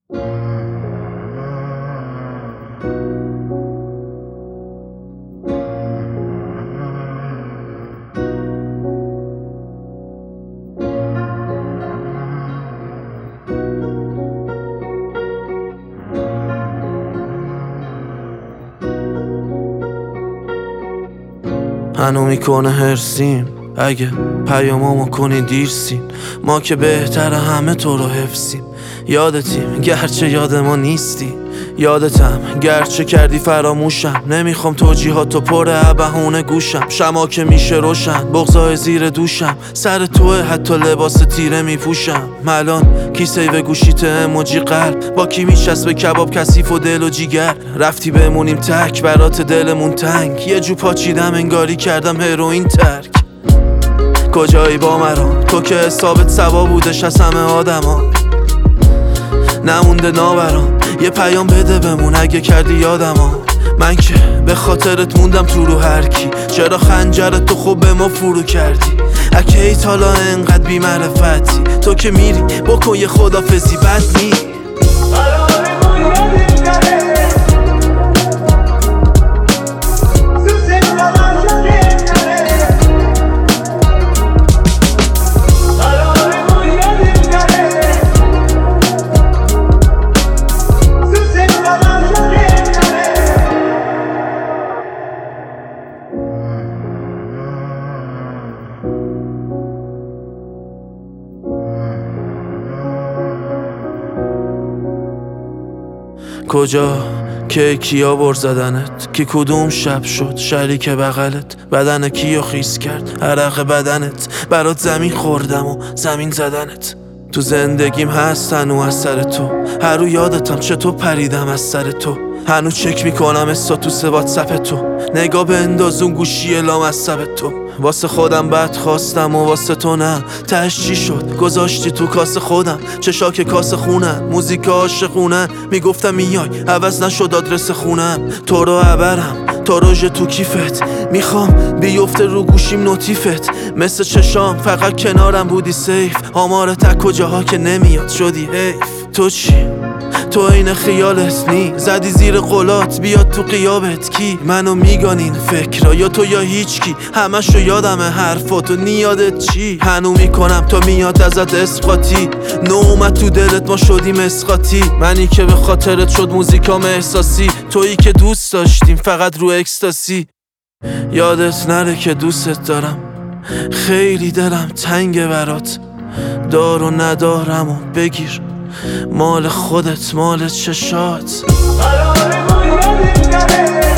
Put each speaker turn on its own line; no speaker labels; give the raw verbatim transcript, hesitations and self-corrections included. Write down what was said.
هنو میکنه هرسیم اگه پیامامو کنی دیرسیم. ما که بهتر همه تو رو حفظیم. یادتیم گرچه یاد ما نیستی، یادتم گرچه کردی فراموشم. نمیخوام توجیهاتو پر بهونه گوشم. شما که میشه روشن بغضای زیر دوشم. سر توه حتی لباس تیره میپوشم. الان کی سیو گوشیت اموجی قلب، با کی میشست به کباب کثیف و دل و جیگر. رفتی بمونیم تک برات دلمون تنگ. یه جو پاچیدم انگاری کردم هروئین ترک. کجایی با مرام تو که حسابت سوا بودش از همه آدما. نمونده ناورام یه پیام بده بمون اگه کردی یادما. من که به خاطرت موندم تو رو هر کی. چرا خنجرت تو خوب به ما فرو کردی؟ اگه ای تالا انقدر بی معرفتی. تو که میری بکن یه خدافزی بد نی. کجا که کیا بر زدنت؟ کی کدوم شب شد شریک بغلت؟ بدن کیو خیس کرد عرق بدنت؟ برات زمین خوردم و زمین زدنت. تو زندگیم هست هنو از سر تو. هر رو یادتم چطور پریدم از سر تو. هنو چک میکنم استاتوس واتساپ تو. نگاه به اندازون گوشی لام از سب تو. واسه خودم بد خواستم و واسه تو نه. تهش چی شد گذاشتی تو کاس خودم. چشاک کاس خونن موزیک عاشقونن. میگفتم میای عوض نشد آدرس خونم. تو رو عبرم تا روژ تو کیفت. میخوام بیفته رو گوشیم نوتیفت. مثل چشام فقط کنارم بودی سیف. آمار تک کجاها که نمیاد شدی حیف. تو چی؟ تو این خیالت نی. زدی زیر قولات بیاد تو قیابت کی؟ منو میگانین فکرها یا تو یا هیچ کی. همشو یادمه حرفاتو نیادت چی؟ هنو میکنم تا میاد ازت اسقاطی. نو اومد تو دلت ما شدیم اسقاطی. منی که به خاطرت شد موزیکام احساسی. تویی که دوست داشتیم فقط رو اکستاسی. یادت نره که دوستت دارم. خیلی دلم تنگه برات. دار و ندارم و بگیر مال خودت مال چشات.